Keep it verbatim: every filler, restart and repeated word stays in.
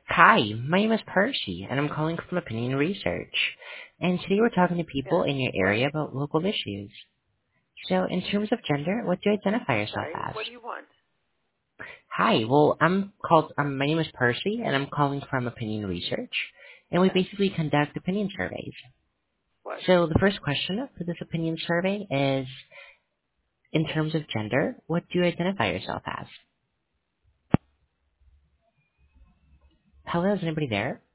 Hi, my name is Percy, and I'm calling from Opinion Research. And today we're talking to people Yes. in your What? area about local issues. So, in terms of gender, what do you identify yourself Sorry. as? What do you want? Hi, well, I'm called. Um, my name is Percy, and I'm calling from Opinion Research, and we Yes. basically conduct opinion surveys. What? So, the first question for this opinion survey is, in terms of gender, what do you identify yourself as? Hello, is anybody there?